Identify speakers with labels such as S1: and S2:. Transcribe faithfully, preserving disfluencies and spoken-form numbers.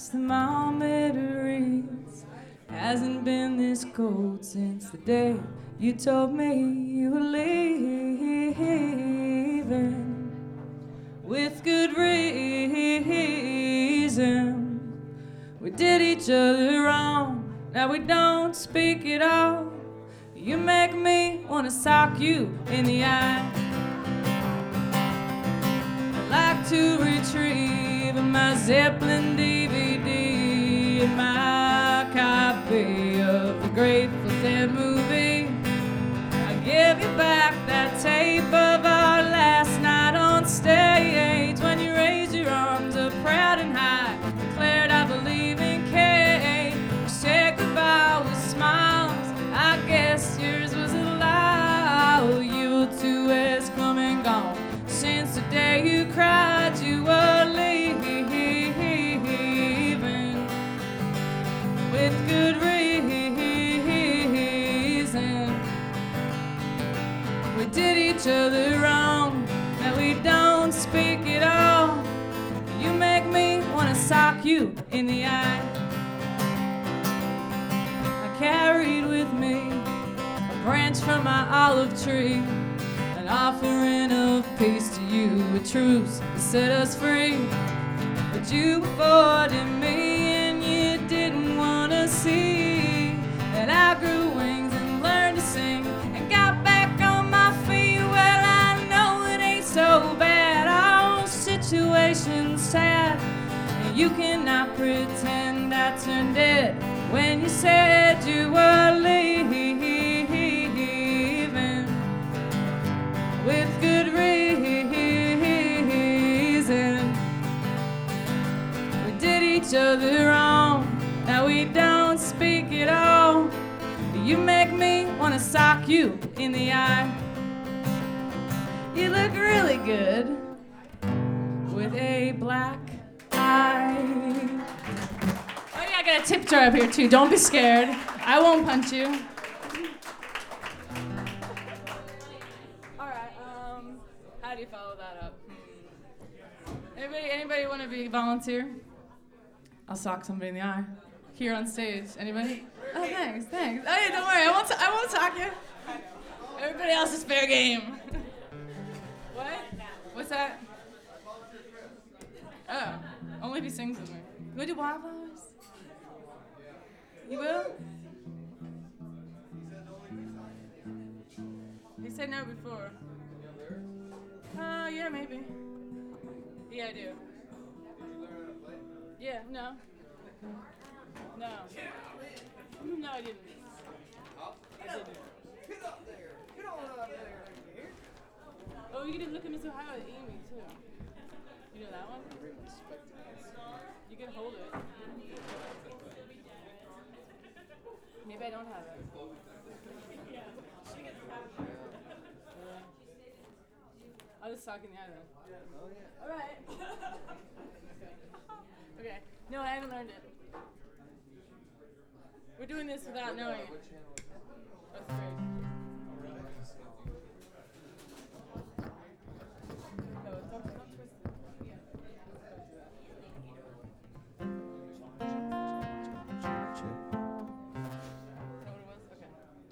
S1: the thermometer reads. Hasn't been this cold since the day you told me you were leaving. With good reason. We did each other wrong, now we don't speak at all. You make me wanna sock you in the eye. I'd like to retrieve my Zeppelin D V D and my copy of the Grateful Dead movie. I give you back that tape of our last night on stage, when you raised your arms up proud and high, declared I believe in Kate. You said goodbye with smiles, I guess yours was a lie. Oh, you too has come and gone since the day you cried you were leaving. With good reason. We did each other wrong, now we don't speak at all. You make me wanna sock you in the eye. I carried with me a branch from my olive tree, an offering of peace to you, a truce to set us free. But you avoided me and you didn't wanna see that I grew wings and learned to sing and got back on my feet. Well, I know it ain't so bad, our situation's sad, and you cannot pretend I turned dead when you said you were leaving. With good reason. We did each other wrong, now we don't speak at all. You make me wanna sock you in the eye. You look really good with a black eye. Oh yeah, I got a tip jar up here too, don't be scared. I won't punch you. Alright, um, how do you follow that up? Anybody, anybody want to be volunteer? I'll sock somebody in the eye. Here on stage. Anybody? Oh, thanks, thanks. Oh yeah, don't worry, I won't, t- I won't sock you. Everybody else is fair game. What? What's that? Oh, only if he sings with me. You want to do wildflowers? You will? He said no before. Uh, yeah, maybe. Yeah, I do. Yeah, no. No. No, I didn't. I didn't. Oh, you can look at me so high with Amy, too. You know that one? You can hold it. Maybe I don't have it. Yeah. I'll just sock in the eye then. Alright. Okay. No, I haven't learned it. We're doing this without knowing it. That's great.